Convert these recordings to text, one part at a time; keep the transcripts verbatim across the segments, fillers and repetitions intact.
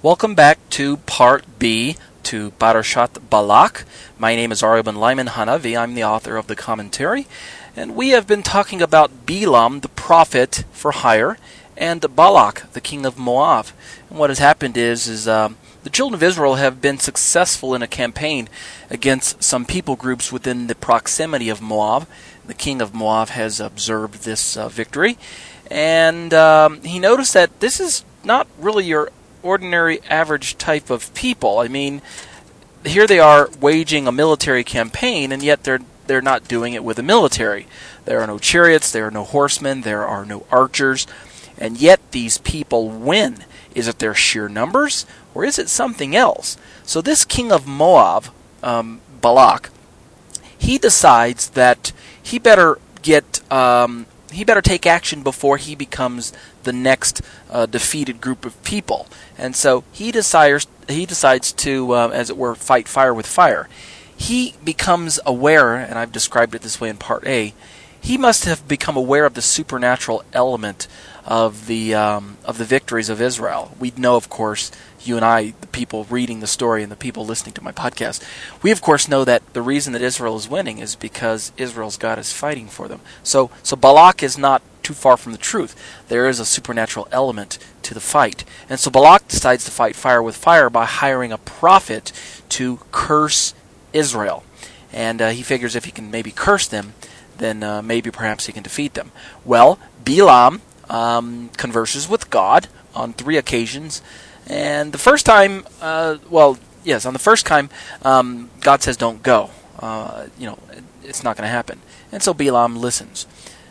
Welcome back to Part B to Parashat Balak. My name is Aryeh ben Lyman Hanavi. I'm the author of the commentary. And we have been talking about Bilam, the prophet for hire, and Balak, the king of Moab. And what has happened is, is um, the children of Israel have been successful in a campaign against some people groups within the proximity of Moab. The king of Moab has observed this uh, victory, and um, he noticed that this is not really your ordinary average type of people. I mean, here they are waging a military campaign, and yet they're they're not doing it with a military. There are no chariots, there are no horsemen, there are no archers, and yet these people win. Is it their sheer numbers, or is it something else? So this king of Moab, um, Balak, he decides that he better get um, he better take action before he becomes the next uh, defeated group of people. And so he desires he decides to, uh, as it were, fight fire with fire. He becomes aware, and I've described it this way in Part A, he must have become aware of the supernatural element of the um, of the victories of Israel. We know, of course, you and I, the people reading the story and the people listening to my podcast, we of course know that the reason that Israel is winning is because Israel's God is fighting for them. So, so Balak is not too far from the truth. There is a supernatural element to the fight. And so Balak decides to fight fire with fire by hiring a prophet to curse Israel. And uh, he figures if he can maybe curse them, then uh, maybe perhaps he can defeat them. Well, Bilam um, converses with God on three occasions. And the first time, uh, well, yes, on the first time, um, God says don't go. Uh, you know, it's not going to happen. And so Bilam listens.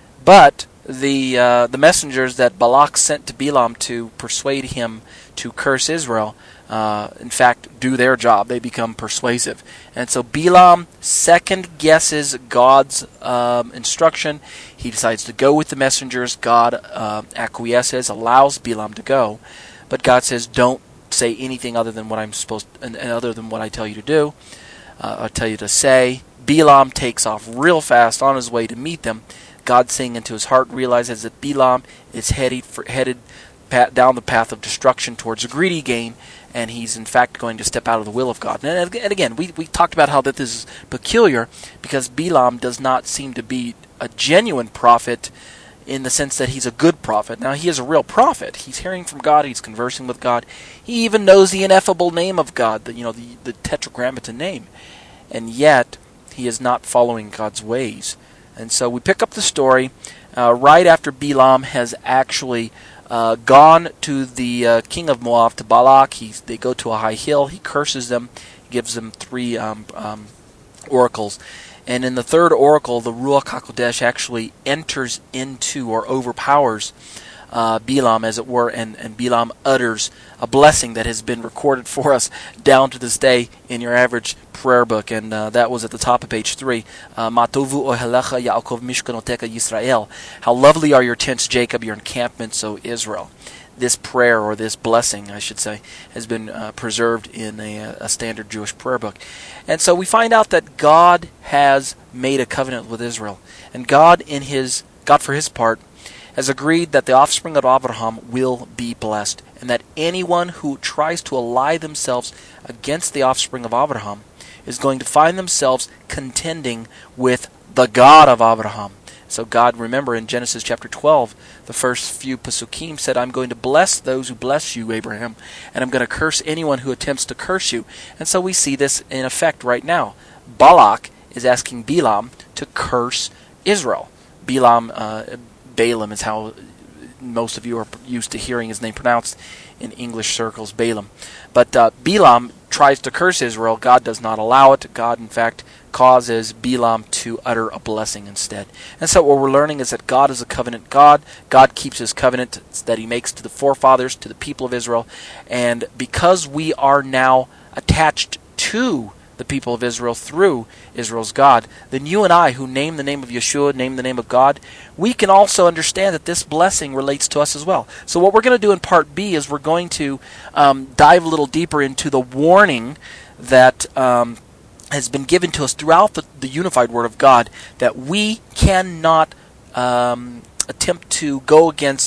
But the uh, the messengers that Balak sent to Bilam to persuade him to curse Israel, uh, in fact, do their job. They become persuasive. And so Bilam second guesses God's um, instruction. He decides to go with the messengers. God uh, acquiesces, allows Bilam to go. But God says, don't say anything other than what I'm supposed, and, and other than what I tell you to do. Uh, I tell you to say. Bilam takes off real fast on his way to meet them. God, seeing into his heart, realizes that Bilam is headed for, headed pat, down the path of destruction towards a greedy gain, and he's in fact going to step out of the will of God. And, and again, we we talked about how that this is peculiar because Bilam does not seem to be a genuine prophet, in the sense that he's a good prophet. Now, he is a real prophet. He's hearing from God. He's conversing with God. He even knows the ineffable name of God, the, you know, the, the tetragrammaton name. And yet, he is not following God's ways. And so we pick up the story uh, right after Bilam has actually uh, gone to the uh, king of Moab, to Balak. He, they go to a high hill. He curses them, gives them three um, um, oracles. And in the third oracle, the Ruach HaKodesh actually enters into or overpowers uh, Bilam, as it were, and, and Bilam utters a blessing that has been recorded for us down to this day in your average prayer book. And uh, that was at the top of page three. Matovu ohelecha Yaakov mishkanoteka Yisrael. How lovely are your tents, Jacob, your encampments, O Israel. This prayer, or this blessing, I should say, has been uh, preserved in a, a standard Jewish prayer book. And so we find out that God has made a covenant with Israel. And God, in his God for his part, has agreed that the offspring of Abraham will be blessed, and that anyone who tries to ally themselves against the offspring of Abraham is going to find themselves contending with the God of Abraham. So God, remember in Genesis chapter twelve, the first few pasukim said, I'm going to bless those who bless you, Abraham, and I'm going to curse anyone who attempts to curse you. And so we see this in effect right now. Balak is asking Bilam to curse Israel. Bilam, uh, Balaam is how most of you are used to hearing his name pronounced in English circles, Balaam. But uh, Bilam tries to curse Israel. God does not allow it. God, in fact, causes Bilam to utter a blessing instead. And so what we're learning is that God is a covenant God. God keeps his covenant that he makes to the forefathers, to the people of Israel. And because we are now attached to the people of Israel through Israel's God, then you and I, who name the name of Yeshua, name the name of God, we can also understand that this blessing relates to us as well. So what we're going to do in Part B is we're going to um, dive a little deeper into the warning that um, has been given to us throughout the, the unified Word of God, that we cannot um, attempt to go against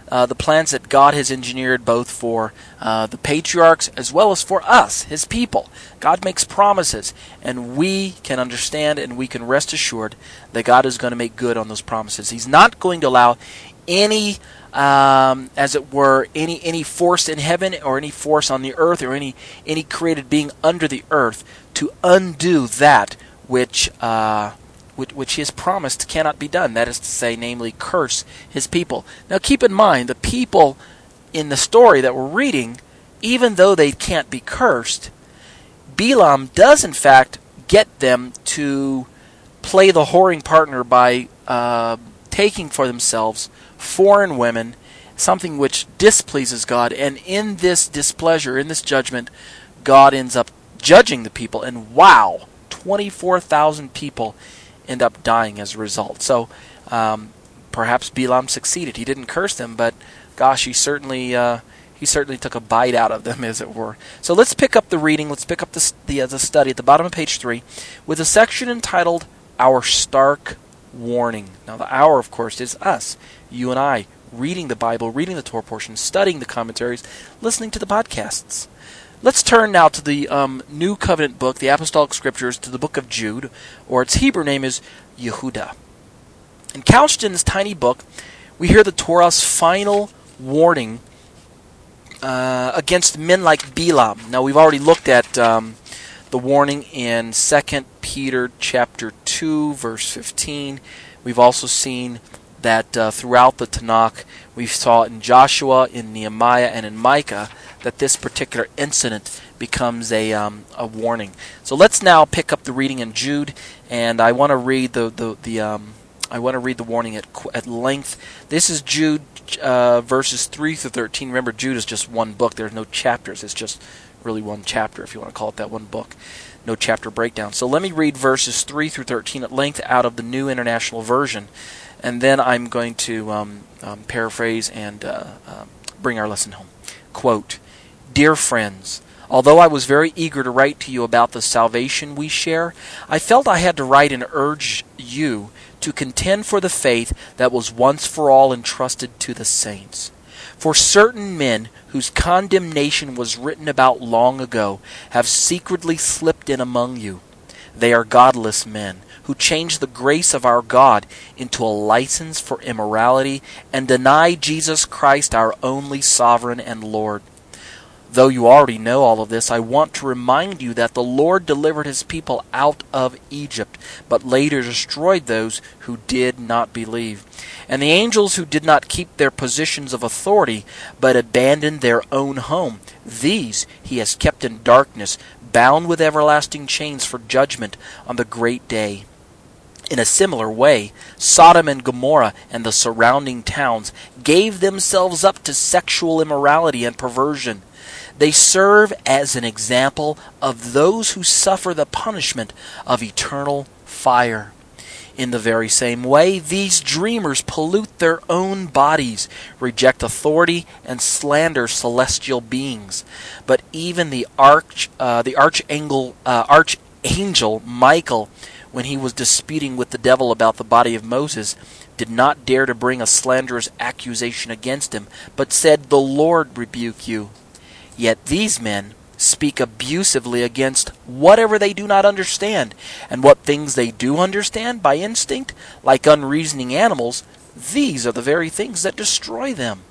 uh, the plans that God has engineered both for uh, the patriarchs as well as for us, His people. God makes promises, and we can understand and we can rest assured that God is going to make good on those promises. He's not going to allow any, um, as it were, any any force in heaven or any force on the earth or any any created being under the earth to undo that which uh, which, which He has promised cannot be done. That is to say, namely, curse His people. Now, keep in mind, the people in the story that we're reading, even though they can't be cursed, Balaam does in fact get them to play the whoring partner by uh, taking for themselves foreign women, something which displeases God. And in this displeasure, in this judgment, God ends up judging the people. And wow, twenty-four thousand people end up dying as a result. So um, perhaps Balaam succeeded. He didn't curse them, but gosh, he certainly uh, he certainly took a bite out of them, as it were. So let's pick up the reading. Let's pick up the the, uh, the study at the bottom of page three with a section entitled "Our Stark Warning." Now, the "our," of course, is us, you and I, reading the Bible, reading the Torah portion, studying the commentaries, listening to the podcasts. Let's turn now to the um, New Covenant book, the Apostolic Scriptures, to the book of Jude, or its Hebrew name is Yehuda. And couched in this tiny book, we hear the Torah's final warning uh, against men like Balaam. Now, we've already looked at um, the warning in Second Peter chapter two, verse fifteen. We've also seen that uh, throughout the Tanakh, we saw in Joshua, in Nehemiah, and in Micah, that this particular incident becomes a um, a warning. So let's now pick up the reading in Jude, and I want to read the the, the um, I want to read the warning at at length. This is Jude uh, verses three through thirteen. Remember, Jude is just one book. There's no chapters. It's just really one chapter, if you want to call it that, one book. No chapter breakdown. So let me read verses three through thirteen at length out of the New International Version, and then I'm going to um, um, paraphrase and uh, uh, bring our lesson home. Quote, "Dear friends, although I was very eager to write to you about the salvation we share, I felt I had to write and urge you to contend for the faith that was once for all entrusted to the saints. For certain men whose condemnation was written about long ago have secretly slipped in among you. They are godless men who change the grace of our God into a license for immorality and deny Jesus Christ, our only sovereign and Lord. Though you already know all of this, I want to remind you that the Lord delivered His people out of Egypt, but later destroyed those who did not believe. And the angels who did not keep their positions of authority, but abandoned their own home, these He has kept in darkness, bound with everlasting chains for judgment on the great day. In a similar way, Sodom and Gomorrah and the surrounding towns gave themselves up to sexual immorality and perversion. They serve as an example of those who suffer the punishment of eternal fire. In the very same way, these dreamers pollute their own bodies, reject authority, and slander celestial beings. But even the arch, uh, the archangel, uh, archangel Michael, when he was disputing with the devil about the body of Moses, did not dare to bring a slanderous accusation against him, but said, "The Lord rebuke you." Yet these men speak abusively against whatever they do not understand, and what things they do understand by instinct, like unreasoning animals, these are the very things that destroy them.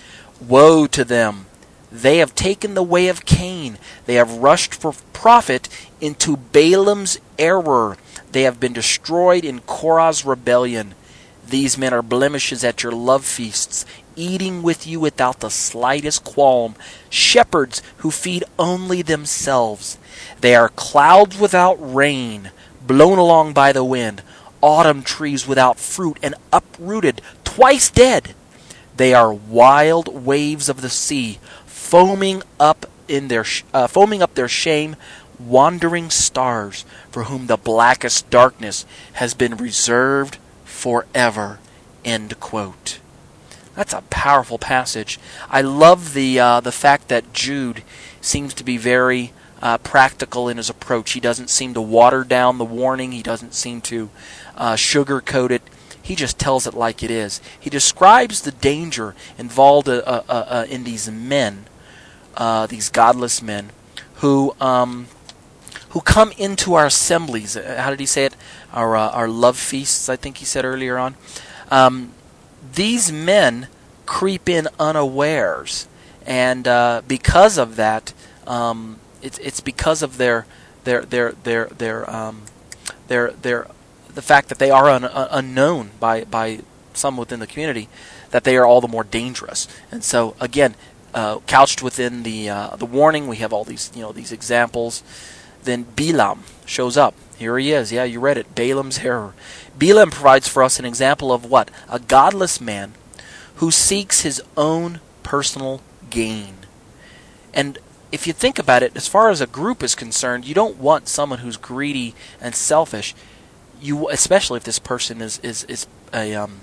Woe to them! They have taken the way of Cain. They have rushed for profit into Balaam's error. They have been destroyed in Korah's rebellion. These men are blemishes at your love feasts, eating with you without the slightest qualm, shepherds who feed only themselves. They are clouds without rain, blown along by the wind, autumn trees without fruit, and uprooted, twice dead. They are wild waves of the sea, foaming up in their uh, foaming up their shame, wandering stars for whom the blackest darkness has been reserved forever. End quote. That's a powerful passage. I love the uh, the fact that Jude seems to be very uh, practical in his approach. He doesn't seem to water down the warning. He doesn't seem to uh, sugarcoat it. He just tells it like it is. He describes the danger involved uh, uh, uh, in these men, uh, these godless men, who um, who come into our assemblies. How did he say it? Our uh, our love feasts, I think he said earlier on. Um, these men creep in unawares, and uh, because of that, um, it's it's because of their their their their their um, their their the fact that they are un, uh, unknown by by some within the community, that they are all the more dangerous. And so again, uh, couched within the uh, the warning, we have all these you know these examples. Then Bilam shows up. Here he is. Yeah, you read it. Balaam's error. Bilam provides for us an example of what? A godless man who seeks his own personal gain. And if you think about it, as far as a group is concerned, you don't want someone who's greedy and selfish. You, especially if this person is is is a um,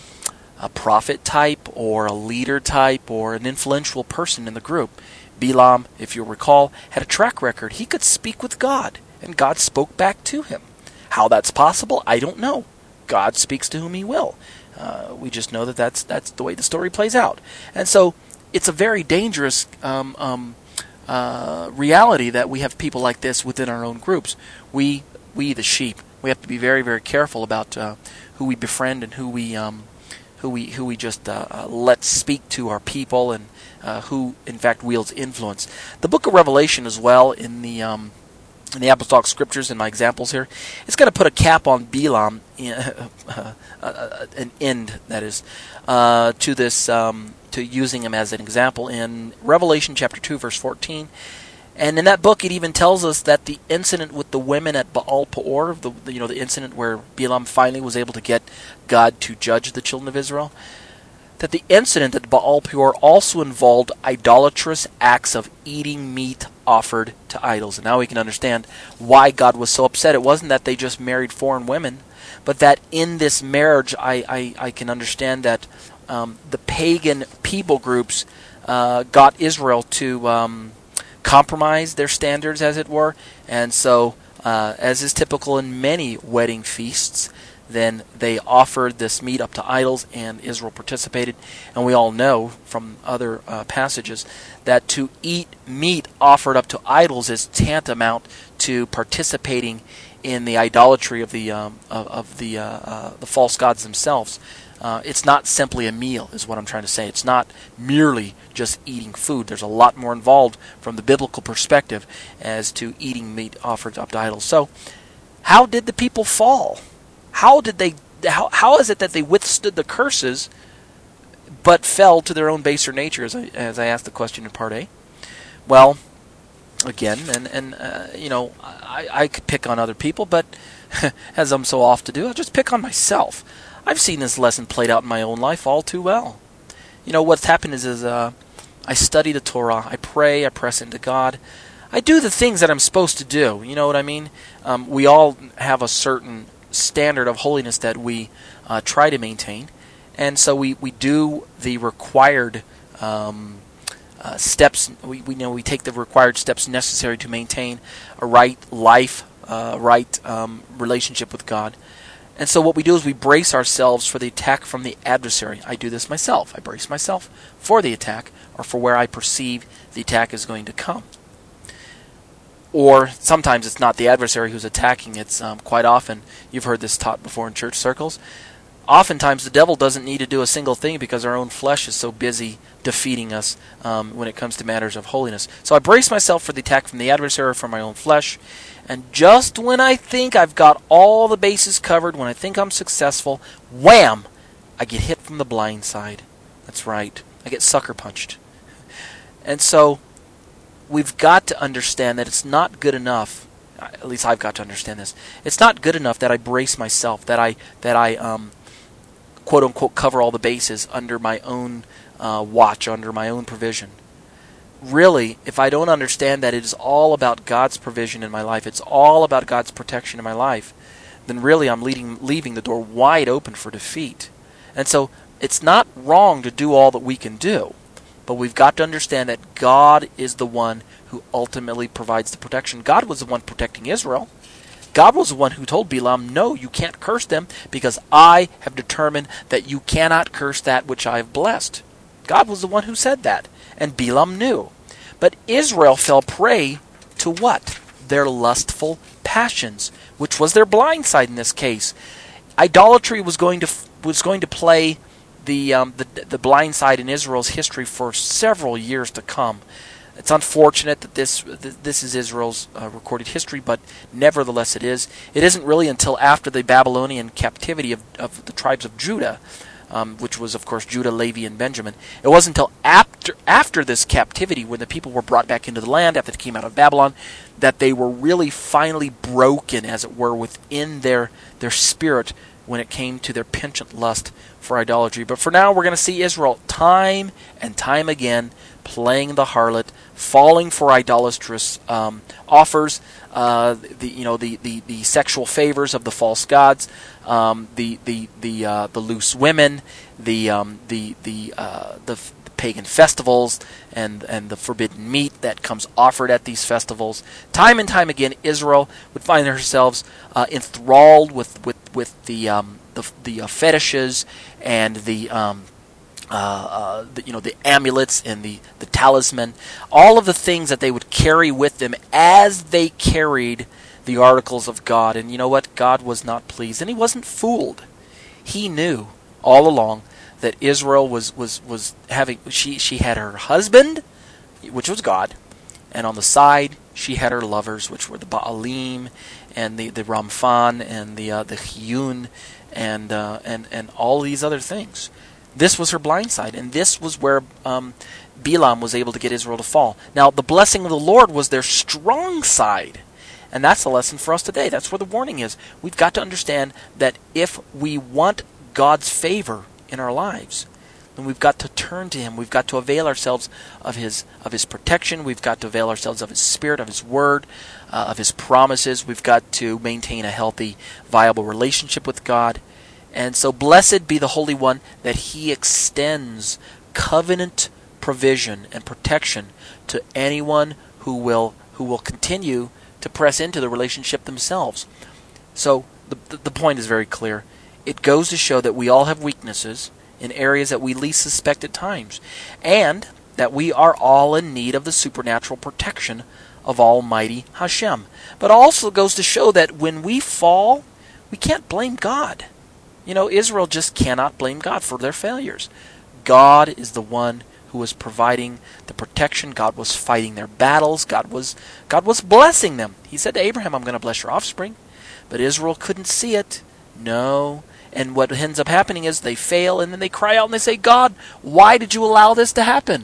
a prophet type or a leader type or an influential person in the group. Bilam, if you recall, had a track record. He could speak with God, and God spoke back to him. How that's possible, I don't know. God speaks to whom he will. Uh, we just know that that's that's the way the story plays out. And so it's a very dangerous um, um, uh, reality that we have people like this within our own groups. We, we the sheep, we have to be very, very careful about uh, who we befriend and who we um, who we who we just uh, uh, let speak to our people, and uh, who in fact wields influence. The book of Revelation as well, in the um, in the apostolic scriptures, in my examples here, it's going to put a cap on Bilam, in, uh, uh, uh, an end that is, uh, to this um, to using him as an example in Revelation chapter two verse fourteen. And in that book, it even tells us that the incident with the women at Baal Peor, the, the you know the incident where Bilam finally was able to get God to judge the children of Israel, that the incident at Baal Peor also involved idolatrous acts of eating meat offered to idols. And now we can understand why God was so upset. It wasn't that they just married foreign women, but that in this marriage, I I, I can understand that um, the pagan people groups uh, got Israel to Um, compromise their standards, as it were, and so, uh, as is typical in many wedding feasts, then they offered this meat up to idols, and Israel participated. And we all know from other uh, passages that to eat meat offered up to idols is tantamount to participating in the idolatry of the um, of, of the uh, uh, the false gods themselves. Uh, it's not simply a meal, is what I'm trying to say. It's not merely just eating food. There's a lot more involved from the biblical perspective as to eating meat offered up to idols. So, how did the people fall? How did they? How how is it that they withstood the curses, but fell to their own baser nature? As I as I asked the question in part A. Well, again, and and uh, you know, I I could pick on other people, but as I'm so oft to do, I'll just pick on myself. I've seen this lesson played out in my own life all too well. You know, what's happened is, is uh, I study the Torah, I pray, I press into God. I do the things that I'm supposed to do. You know what I mean? Um, we all have a certain standard of holiness that we uh, try to maintain. And so we, we do the required um, uh, steps. We, we know we take the required steps necessary to maintain a right life, uh, right um, relationship with God. And so what we do is we brace ourselves for the attack from the adversary. I do this myself. I brace myself for the attack, or for where I perceive the attack is going to come. Or sometimes it's not the adversary who's attacking. It's um, quite often, you've heard this taught before in church circles, oftentimes the devil doesn't need to do a single thing because our own flesh is so busy defeating us um, when it comes to matters of holiness. So I brace myself for the attack from the adversary, from my own flesh. And just when I think I've got all the bases covered, when I think I'm successful, wham! I get hit from the blind side. That's right. I get sucker punched. And so we've got to understand that it's not good enough. At least I've got to understand this. It's not good enough that I brace myself, that I that I um, quote unquote cover all the bases under my own uh, watch, under my own provision. Really, if I don't understand that it is all about God's provision in my life, it's all about God's protection in my life, then really I'm leading, leaving the door wide open for defeat. And so it's not wrong to do all that we can do, but we've got to understand that God is the one who ultimately provides the protection. God was the one protecting Israel. God was the one who told Balaam, no, you can't curse them because I have determined that you cannot curse that which I have blessed. God was the one who said that, and Balaam knew. But Israel fell prey to what? Their lustful passions, which was their blind side in this case. Idolatry was going to was going to play the um, the the blind side in Israel's history for several years to come. It's unfortunate that this this is Israel's uh, recorded history, but nevertheless it is. It isn't really until after the Babylonian captivity of, of the tribes of Judah, um, which was, of course, Judah, Levi, and Benjamin. It wasn't until after, after this captivity, when the people were brought back into the land, after they came out of Babylon, that they were really finally broken, as it were, within their, their spirit when it came to their penchant lust for idolatry. But for now, we're going to see Israel time and time again playing the harlot, falling for idolatrous um, offers, uh, the you know the, the, the sexual favors of the false gods, um, the the the uh, the loose women, the um, the the uh, the pagan festivals, and and the forbidden meat that comes offered at these festivals. Time and time again, Israel would find themselves uh, enthralled with with with the um, the the uh, fetishes and the um, Uh, uh, the, you know, the amulets and the, the talisman, all of the things that they would carry with them as they carried the articles of God. And you know what? God was not pleased, and he wasn't fooled. He knew all along that Israel was, was, was having, she, she had her husband, which was God, and on the side she had her lovers, which were the Baalim and the, the Ramphon and the uh, the Hiyun and, uh, and, and all these other things. This was her blind side, and this was where um, Balaam was able to get Israel to fall. Now, the blessing of the Lord was their strong side, and that's the lesson for us today. That's where the warning is. We've got to understand that if we want God's favor in our lives, then we've got to turn to Him. We've got to avail ourselves of His of His protection. We've got to avail ourselves of His Spirit, of His Word, uh, of His promises. We've got to maintain a healthy, viable relationship with God. And so blessed be the Holy One that He extends covenant provision and protection to anyone who will who will continue to press into the relationship themselves. So the the point is very clear. It goes to show that we all have weaknesses in areas that we least suspect at times, and that we are all in need of the supernatural protection of Almighty Hashem. But also goes to show that when we fall, we can't blame God. You know, Israel just cannot blame God for their failures. God is the one who was providing the protection. God was fighting their battles. God was God was blessing them. He said to Abraham, I'm going to bless your offspring. But Israel couldn't see it. No. And what ends up happening is they fail, and then they cry out and they say, God, why did you allow this to happen?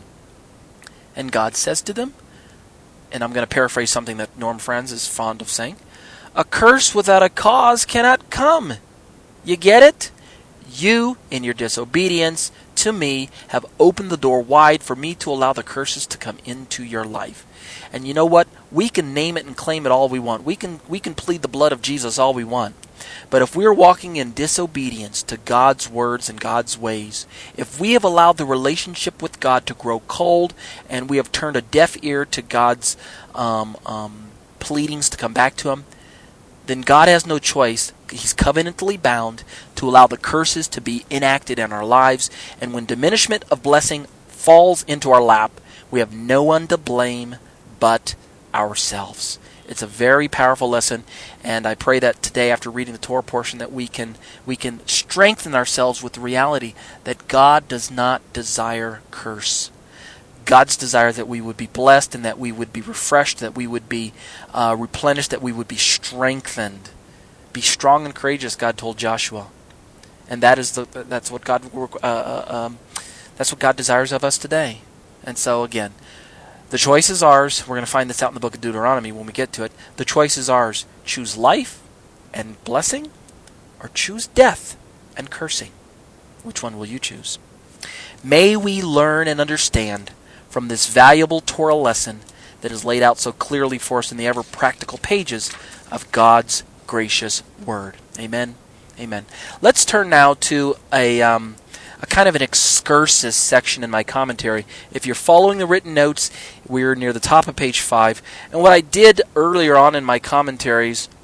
And God says to them, and I'm going to paraphrase something that Norm Franz is fond of saying, a curse without a cause cannot come. You get it? You, in your disobedience to me, have opened the door wide for me to allow the curses to come into your life. And you know what? We can name it and claim it all we want. We can we can plead the blood of Jesus all we want. But if we are walking in disobedience to God's words and God's ways, if we have allowed the relationship with God to grow cold, and we have turned a deaf ear to God's um, um, pleadings to come back to Him, then God has no choice. He's covenantally bound to allow the curses to be enacted in our lives. And when diminishment of blessing falls into our lap, we have no one to blame but ourselves. It's a very powerful lesson, and I pray that today, after reading the Torah portion, that we can we can strengthen ourselves with the reality that God does not desire curse. God's desire that we would be blessed and that we would be refreshed, that we would be uh, replenished, that we would be strengthened. Be strong and courageous, God told Joshua, and that is the that's what God uh, um, that's what God desires of us today. And so again, the choice is ours. We're going to find this out in the book of Deuteronomy when we get to it. The choice is ours: choose life and blessing, or choose death and cursing. Which one will you choose? May we learn and understand from this valuable Torah lesson that is laid out so clearly for us in the ever practical pages of God's gracious Word. Amen. Amen. Let's turn now to a, um, a kind of an excursus section in my commentary. If you're following the written notes, we're near the top of page five. And what I did earlier on in my commentaries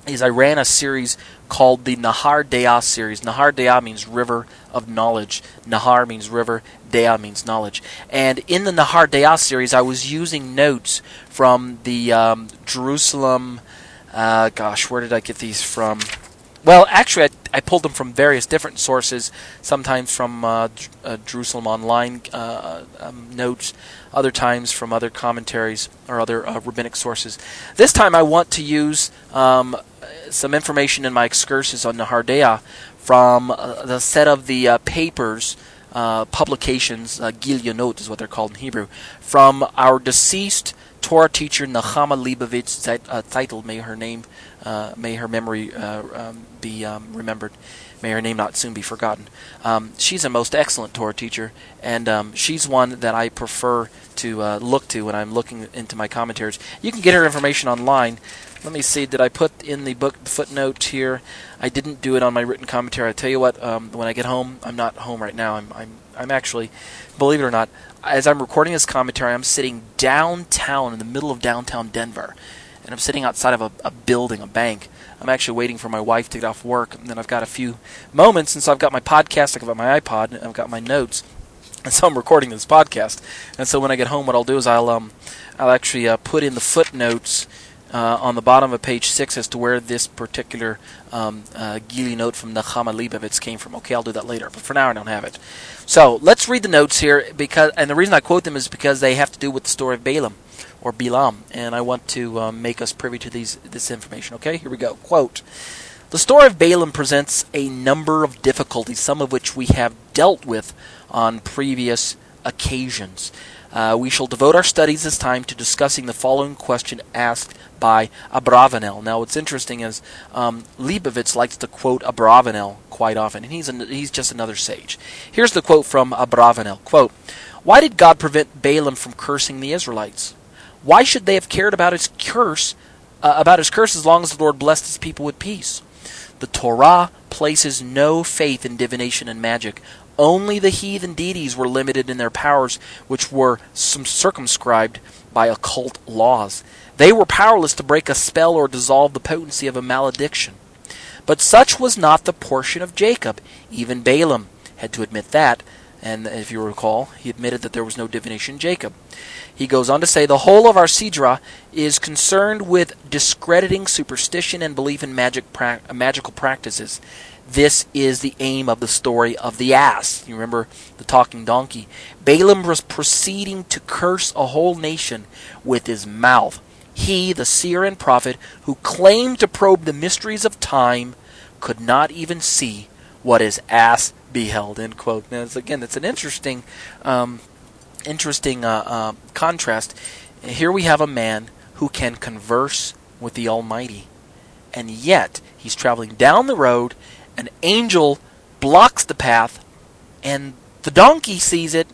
is I ran a series called the Nahar Deah series. Nahar Deah means river of knowledge. Nahar means river. Deah means knowledge. And in the Nahar Deah series, I was using notes from the um, Jerusalem. Uh, gosh, where did I get these from? Well, actually, I, I pulled them from various different sources. Sometimes from uh, uh, Jerusalem Online uh, um, notes. Other times from other commentaries or other uh, rabbinic sources. This time, I want to use um, some information in my excursus on Nahar Deah from uh, the set of the uh, papers, uh, publications, uh, Gilyonot is what they're called in Hebrew, from our deceased Torah teacher Nechama Leibovitz, uh, titled "May her name, uh, may her memory uh, um, be um, remembered, may her name not soon be forgotten." Um, she's a most excellent Torah teacher, and um, she's one that I prefer to uh, look to when I'm looking into my commentaries. You can get her information online. Let me see, did I put in the book footnote here? I didn't do it on my written commentary. I tell you what, um, when I get home, I'm not home right now. I'm, I'm, I'm actually, believe it or not, as I'm recording this commentary, I'm sitting downtown in the middle of downtown Denver, and I'm sitting outside of a, a building, a bank. I'm actually waiting for my wife to get off work, and then I've got a few moments, and so I've got my podcast, I've got my iPod, and I've got my notes, and so I'm recording this podcast. And so when I get home, what I'll do is I'll um, I'll actually uh, put in the footnotes uh, on the bottom of page six as to where this particular um, uh, Gili note from Nechama Leibovitz came from. Okay, I'll do that later, but for now I don't have it. So let's read the notes here, because, and the reason I quote them is because they have to do with the story of Balaam, or Bilam, and I want to um, make us privy to these this information. Okay, here we go. Quote, "The story of Balaam presents a number of difficulties, some of which we have dealt with on previous occasions. Uh, we shall devote our studies this time to discussing the following question asked by Abravanel." Now, what's interesting is um, Leibovitz likes to quote Abravanel quite often, and he's an, he's just another sage. Here's the quote from Abravanel. Quote, "Why did God prevent Balaam from cursing the Israelites? Why should they have cared about his curse, uh, about his curse as long as the Lord blessed his people with peace? The Torah places no faith in divination and magic. Only the heathen deities were limited in their powers, which were circumscribed by occult laws. They were powerless to break a spell or dissolve the potency of a malediction. But such was not the portion of Jacob. Even Balaam had to admit that, and if you recall, he admitted that there was no divination in Jacob. He goes on to say, the whole of our Sidra is concerned with discrediting superstition and belief in magic pra- magical practices. This is the aim of the story of the ass." You remember the talking donkey. "Balaam was proceeding to curse a whole nation with his mouth. He, the seer and prophet, who claimed to probe the mysteries of time, could not even see what his ass beheld." End quote. Now, it's, again, it's an interesting, um, interesting uh, uh, contrast. Here we have a man who can converse with the Almighty, and yet he's traveling down the road. An angel blocks the path, and the donkey sees it,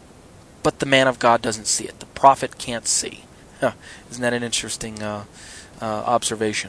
but the man of God doesn't see it. The prophet can't see. Huh. Isn't that an interesting uh, uh, observation?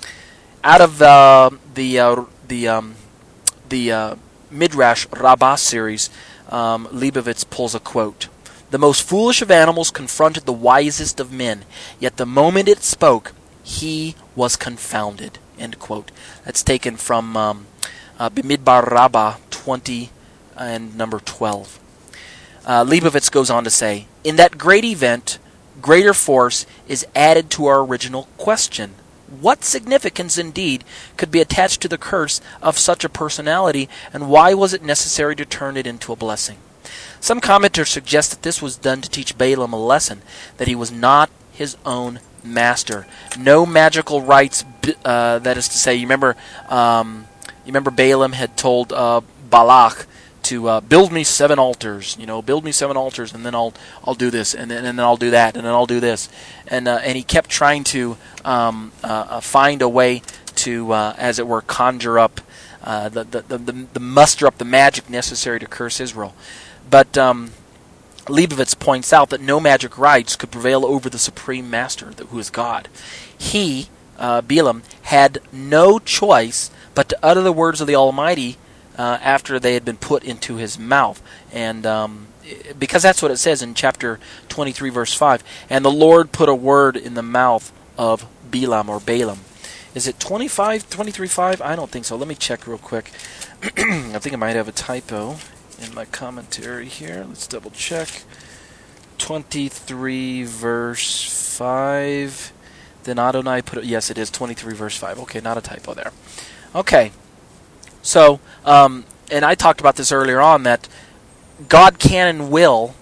Out of uh, the uh, the um, the uh, Midrash Rabbah series, um, Leibovitz pulls a quote. "The most foolish of animals confronted the wisest of men, yet the moment it spoke, he was confounded." End quote. That's taken from um, uh, Bimidbar Rabbah twenty and number twelve. Uh, Leibovitz goes on to say, "In that great event, greater force is added to our original question. What significance, indeed, could be attached to the curse of such a personality, and why was it necessary to turn it into a blessing? Some commenters suggest that this was done to teach Balaam a lesson, that he was not his own master. No magical rites, uh, that is to say, you remember um, you remember Balaam had told uh, Balak to uh, build me seven altars, you know, build me seven altars, and then I'll I'll do this, and then and then I'll do that, and then I'll do this, and uh, and he kept trying to um, uh, find a way to, uh, as it were, conjure up uh, the, the the the muster up the magic necessary to curse Israel, but um, Leibovitz points out that no magic rites could prevail over the supreme master, who is God. He, uh, Balaam, had no choice but to utter the words of the Almighty Uh, after they had been put into his mouth. And um, because that's what it says in chapter twenty-three, verse five. "And the Lord put a word in the mouth of Balaam," or Balaam. Is it twenty-five, twenty-three five? I don't think so. Let me check real quick. I think I might have a typo in my commentary here. Let's double check. twenty-three verse five. Then Adonai put it, yes, it is twenty-three verse five. Okay, not a typo there. Okay. So, um, and I talked about this earlier on, that God can and will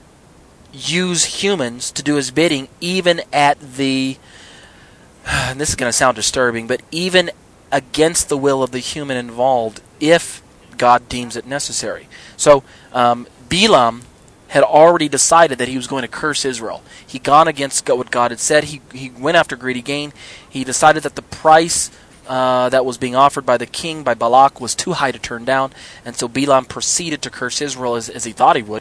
use humans to do his bidding, even at the, and this is going to sound disturbing, but even against the will of the human involved, if God deems it necessary. So, um, Balaam had already decided that he was going to curse Israel. He'd gone against what God had said. He, he went after greedy gain. He decided that the price uh, that was being offered by the king, by Balak, was too high to turn down, and so Balaam proceeded to curse Israel as, as he thought he would.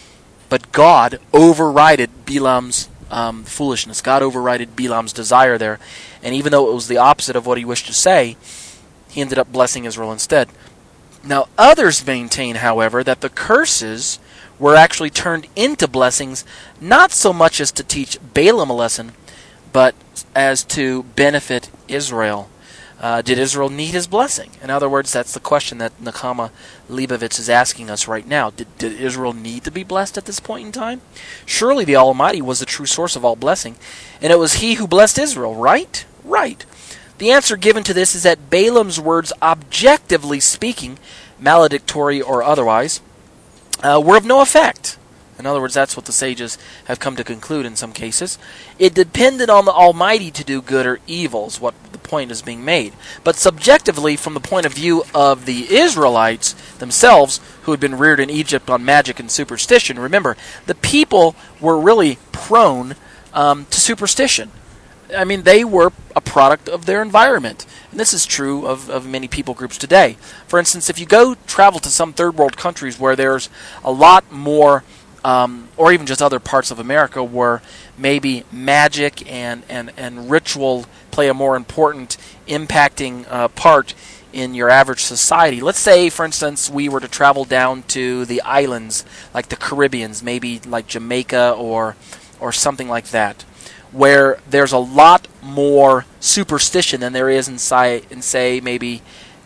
But God overrided Balaam's um, foolishness. God overrided Balaam's desire there, and even though it was the opposite of what he wished to say, he ended up blessing Israel instead. Now, others maintain, however, that the curses were actually turned into blessings, not so much as to teach Balaam a lesson, but as to benefit Israel. Uh, did Israel need his blessing? In other words, that's the question that Nechama Leibovitz is asking us right now. Did, did Israel need to be blessed at this point in time? Surely the Almighty was the true source of all blessing, and it was he who blessed Israel, right? Right. The answer given to this is that Balaam's words, objectively speaking, maledictory or otherwise, uh, were of no effect. In other words, that's what the sages have come to conclude in some cases. It depended on the Almighty to do good or evil, is what the point is being made. But subjectively, from the point of view of the Israelites themselves, who had been reared in Egypt on magic and superstition, remember, the people were really prone um, to superstition. I mean, they were a product of their environment. And this is true of, of many people groups today. For instance, if you go travel to some third world countries where there's a lot more, um, or even just other parts of America where maybe magic and, and, and ritual play a more important impacting uh, part in your average society. Let's say, for instance, we were to travel down to the islands, like the Caribbeans, maybe like Jamaica or or something like that, where there's a lot more superstition than there is in, si- in say, maybe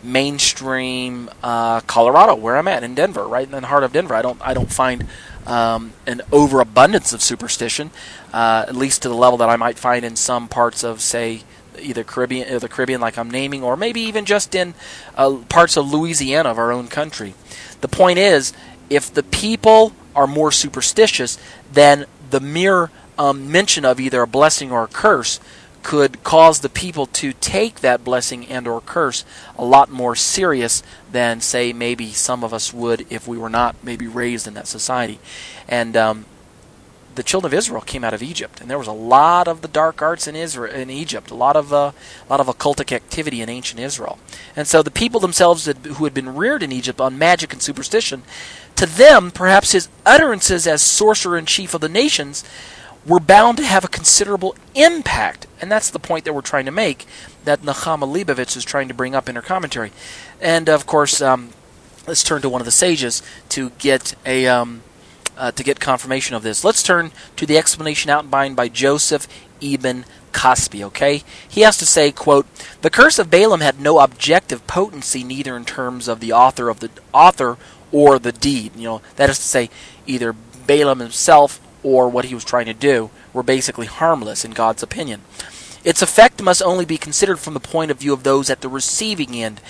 mainstream uh, Colorado, where I'm at, in Denver, right in the heart of Denver. I don't I don't find um, an overabundance of superstition, uh, at least to the level that I might find in some parts of, say, either Caribbean, or the Caribbean, like I'm naming, or maybe even just in uh, parts of Louisiana of our own country. The point is, if the people are more superstitious, then the mere um, mention of either a blessing or a curse could cause the people to take that blessing and or curse a lot more serious than, say, maybe some of us would if we were not maybe raised in that society. And um, the children of Israel came out of Egypt, and there was a lot of the dark arts in Israel, in Egypt, a lot of uh, a lot of occultic activity in ancient Israel. And so the people themselves that, who had been reared in Egypt on magic and superstition, to them, perhaps his utterances as sorcerer-in-chief of the nations were bound to have a considerable impact. And that's the point that we're trying to make, that Nechama Leibovitz is trying to bring up in her commentary. And, of course, um, let's turn to one of the sages to get a um, uh, to get confirmation of this. Let's turn to the explanation outlined by Joseph Ibn Kaspi, okay? He has to say, quote, "The curse of Balaam had no objective potency, neither in terms of the author of the author or the deed." You know, that is to say, either Balaam himself or what he was trying to do were basically harmless in God's opinion. Its effect must only be considered from the point of view of those at the receiving end,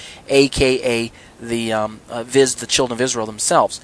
aka the um, uh, viz. The children of Israel themselves.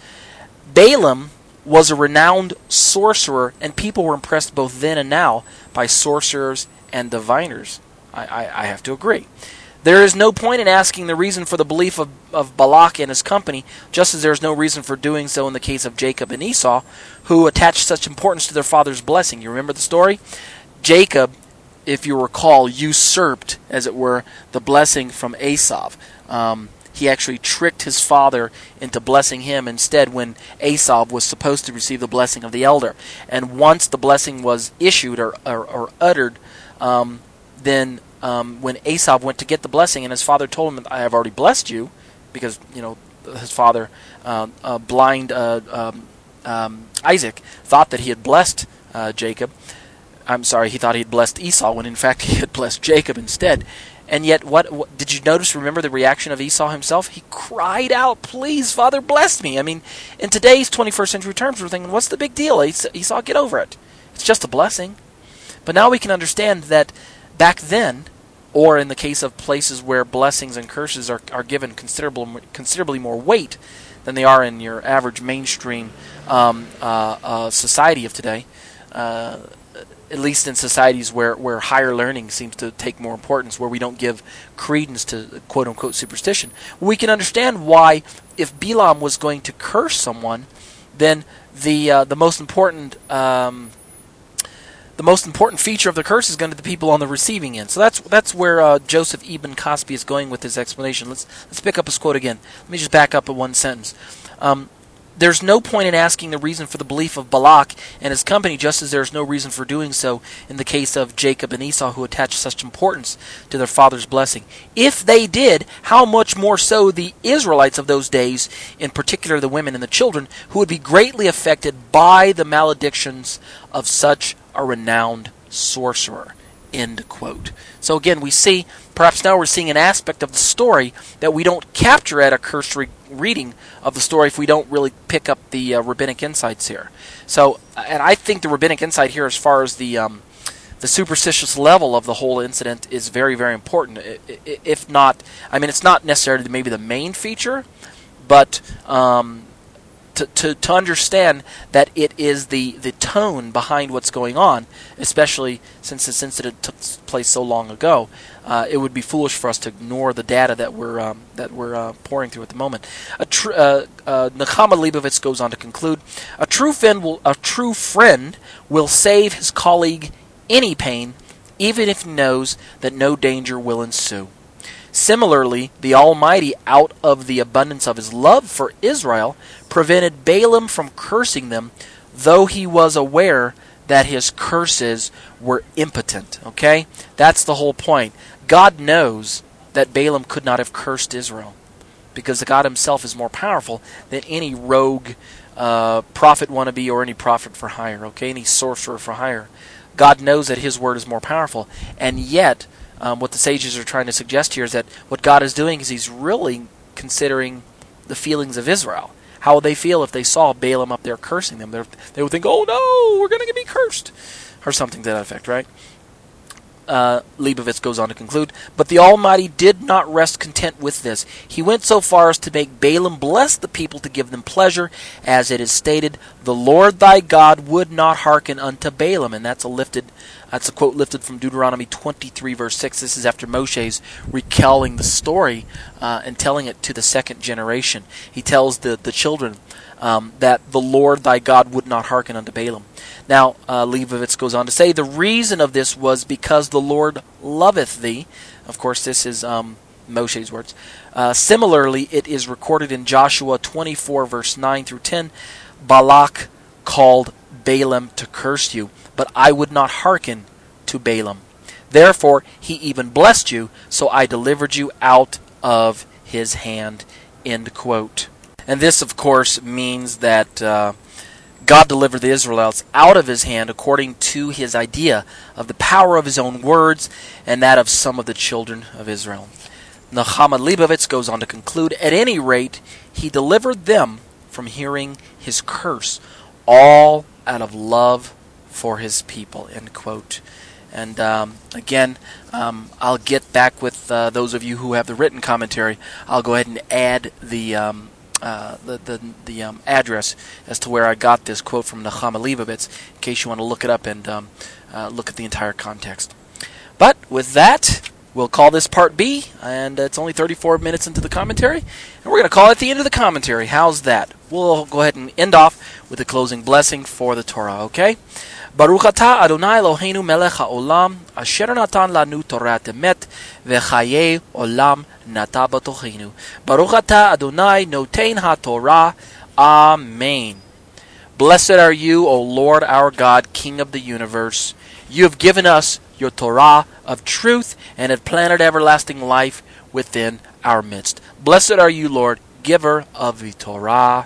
Balaam was a renowned sorcerer, and people were impressed both then and now by sorcerers and diviners. I, I, I have to agree. There is no point in asking the reason for the belief of, of Balak and his company, just as there is no reason for doing so in the case of Jacob and Esau, who attached such importance to their father's blessing. You remember the story? Jacob, if you recall, usurped, as it were, the blessing from Esau. Um, he actually tricked his father into blessing him instead when Esau was supposed to receive the blessing of the elder. And once the blessing was issued or, or, or uttered, um, then Um, when Esau went to get the blessing, and his father told him, "I have already blessed you," because you know his father, uh, uh, blind uh, um, um, Isaac, thought that he had blessed uh, Jacob. I'm sorry, he thought he had blessed Esau when in fact he had blessed Jacob instead. And yet, what, what did you notice, remember the reaction of Esau himself? He cried out, please, Father, bless me. I mean, in today's twenty-first century terms, we're thinking, what's the big deal? Esau, get over it. It's just a blessing. But now we can understand that back then, or in the case of places where blessings and curses are, are given considerable, considerably more weight than they are in your average mainstream um, uh, uh, society of today, uh, at least in societies where, where higher learning seems to take more importance, where we don't give credence to quote-unquote superstition, we can understand why, if Balaam was going to curse someone, then the uh, the most important um, the most important feature of the curse is going to be the people on the receiving end. So that's that's where uh, Joseph Ibn Kaspi is going with his explanation. Let's let's pick up his quote again. Let me just back up at one sentence. Um, There's no point in asking the reason for the belief of Balak and his company, just as there is no reason for doing so in the case of Jacob and Esau, who attached such importance to their father's blessing. If they did, how much more so the Israelites of those days, in particular the women and the children, who would be greatly affected by the maledictions of such a renowned sorcerer. End quote. So again, we see, perhaps now we're seeing an aspect of the story that we don't capture at a cursory reading of the story if we don't really pick up the uh, rabbinic insights here. So, and I think the rabbinic insight here, as far as the um, the superstitious level of the whole incident, is very, very important. If not, I mean, it's not necessarily maybe the main feature, but um, To, to, to understand that it is the, the tone behind what's going on, especially since this incident took place so long ago, uh, it would be foolish for us to ignore the data that we're um, that we're uh, pouring through at the moment. A tr- uh, uh, Nechama Leibovitz goes on to conclude: a true friend will a true friend will save his colleague any pain, even if he knows that no danger will ensue. Similarly, the Almighty, out of the abundance of his love for Israel, prevented Balaam from cursing them, though he was aware that his curses were impotent. Okay? That's the whole point. God knows that Balaam could not have cursed Israel, because God himself is more powerful than any rogue uh, prophet wannabe or any prophet for hire, okay? Any sorcerer for hire. God knows that his word is more powerful, and yet Um, what the sages are trying to suggest here is that what God is doing is he's really considering the feelings of Israel. How would they feel if they saw Balaam up there cursing them? They're, they would think, oh no, we're going to be cursed. Or something to that effect, right? Uh, Leibovitz goes on to conclude, but the Almighty did not rest content with this. He went so far as to make Balaam bless the people to give them pleasure, as it is stated, the Lord thy God would not hearken unto Balaam. And that's a lifted That's a quote lifted from Deuteronomy twenty-three, verse six. This is after Moshe's recounting the story uh, and telling it to the second generation. He tells the, the children um, that the Lord thy God would not hearken unto Balaam. Now, uh, Leibovitz goes on to say, the reason of this was because the Lord loveth thee. Of course, this is um, Moshe's words. Uh, similarly, it is recorded in Joshua twenty-four, verse nine through ten, Balak called Balaam to curse you, but I would not hearken to Balaam. Therefore he even blessed you, so I delivered you out of his hand. End quote. And this, of course, means that uh, God delivered the Israelites out of his hand according to his idea of the power of his own words and that of some of the children of Israel. Nechama Leibovitz goes on to conclude, at any rate, he delivered them from hearing his curse, all out of love for his people, end quote. And um, again, um, I'll get back with uh, those of you who have the written commentary. I'll go ahead and add the um, uh, the the, the um, address as to where I got this quote from Nechama Leibovitz, in case you want to look it up and um, uh, look at the entire context. But with that, we'll call this part B, and it's only thirty-four minutes into the commentary, and we're going to call it the end of the commentary. How's that? We'll go ahead and end off with a closing blessing for the Torah, okay? Baruch atah Adonai Eloheinu melech haolam, asher natan lanu Torat emet, v'chayei olam nata batochenu. Baruch atah Adonai noten ha-Torah. Amen. Blessed are you, O Lord our God, King of the universe. You have given us your Torah of truth and have planted everlasting life within our midst. Blessed are you, Lord, giver of the Torah.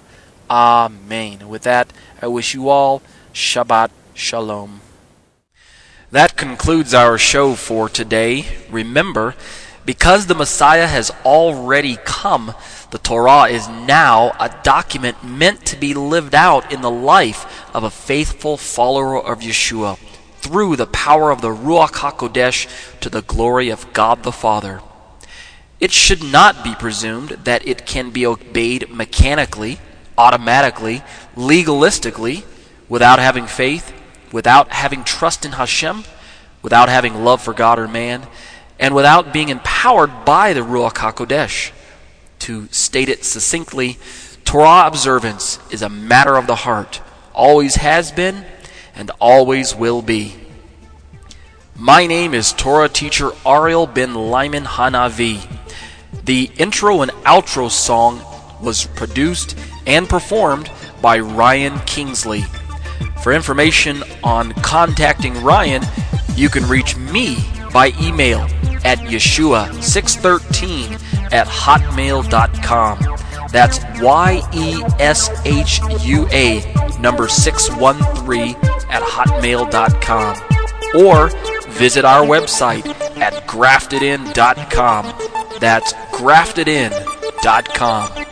Amen. With that, I wish you all Shabbat Shalom. That concludes our show for today. Remember Because the Messiah has already come, the Torah is now a document meant to be lived out in the life of a faithful follower of Yeshua through the power of the Ruach HaKodesh to the glory of God the Father. It should not be presumed that it can be obeyed mechanically, automatically, legalistically, without having faith, without having trust in Hashem, without having love for God or man, and without being empowered by the Ruach HaKodesh. To state it succinctly, Torah observance is a matter of the heart, always has been, and always will be. My name is Torah teacher Ariel ben Lyman Hanavi. The intro and outro song was produced and performed by Ryan Kingsley. For information on contacting Ryan, you can reach me by email at yeshua six thirteen at hotmail dot com. That's Y E S H U A number six one three at hotmail dot com. Or visit our website at grafted in dot com. That's grafted in dot com.